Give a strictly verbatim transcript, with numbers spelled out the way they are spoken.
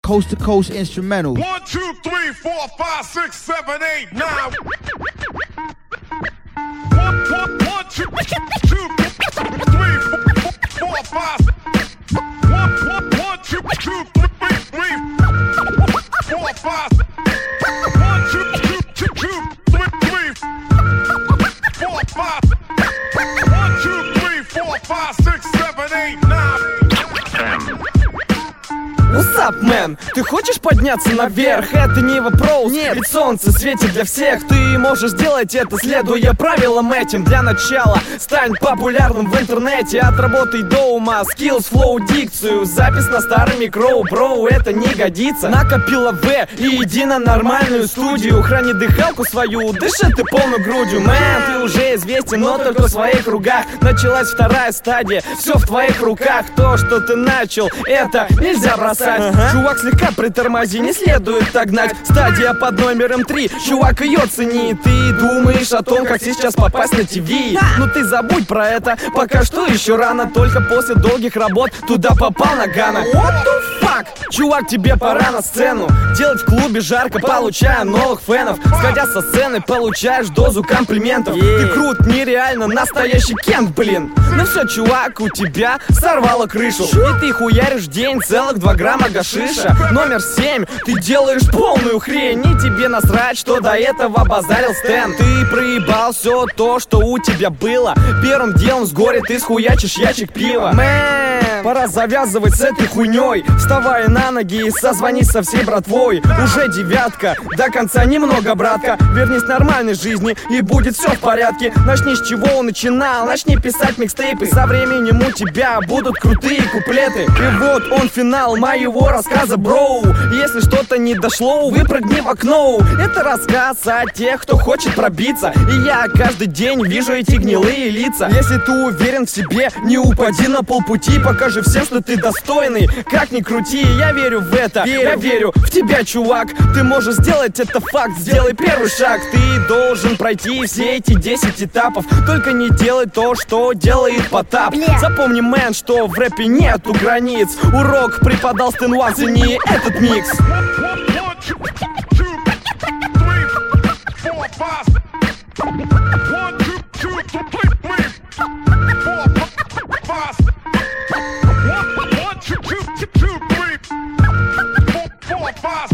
coast to coast instrumental. One, two, three, four, five, six, seven, eight, nine. One, one, one, two, two, three, four, four, five. One, one, one, two, two, three, three, four, five. One, two, two, two, two, three, three, four, five. One, two, three, four, five, six, seven, eight, nine. What's up, man? Ты хочешь подняться наверх? Это не вопрос. Нет, ведь солнце светит для всех. Ты можешь сделать это, следуя правилам этим. Для начала стань популярным в интернете. Отработай до ума skills, flow, дикцию. Запись на старый микро, бро, это не годится. Накопила В и иди на нормальную студию. Храни дыхалку свою, дыши ты полной грудью. Мэн, ты уже известен, но только в своих кругах. Началась вторая стадия, все в твоих руках. То, что ты начал, это нельзя бросать. Ага. Чувак, слегка притормози, не следует так гнать. Стадия под номером три, чувак, ее цени. Ты думаешь о том, как сейчас попасть на ТВ. Ну ты забудь про это, пока что еще рано. Только после долгих работ туда попал Нагано. What the fuck? Чувак, тебе пора на сцену. Делать в клубе жарко, получая новых фенов. Сходя со сцены, получаешь дозу комплиментов. yeah. Ты крут, нереально, настоящий Кент, блин. Ну все, чувак, у тебя сорвало крышу. И ты хуяришь в день целых два грамма гашиша. Номер семь, ты делаешь полную хрень. И тебе насрать, что до этого базарил Стэн. Ты проебал все то, что у тебя было. Первым делом с горя ты схуячишь ящик пива. Мэн, пора завязывать с этой хуйней. Вставай на ноги и созвонись со всей братвой. Уже девятка, до конца немного, братка. Вернись к нормальной жизни и будет все в порядке. Начни с чего начинал, начни писать микстейпы. Со временем у тебя будут крутые куплеты. И вот он финал моего рассказа, броу. Если что-то не дошло, выпрыгни в окно. Это рассказ о тех, кто хочет пробиться. И я каждый день вижу эти гнилые лица. Если ты уверен в себе, не упади на полпути. Покажи всем, что ты достойный. Как ни крути, я верю в это. Я верю в тебя, чувак. Ты можешь сделать это, факт. Сделай первый шаг. Ты должен пройти все эти десять этапов. Только не делай то, что делает Потап. Запомни, мэн, что в рэпе нету границ. Урок преподал Стэн Ван, цени этот микс. Five.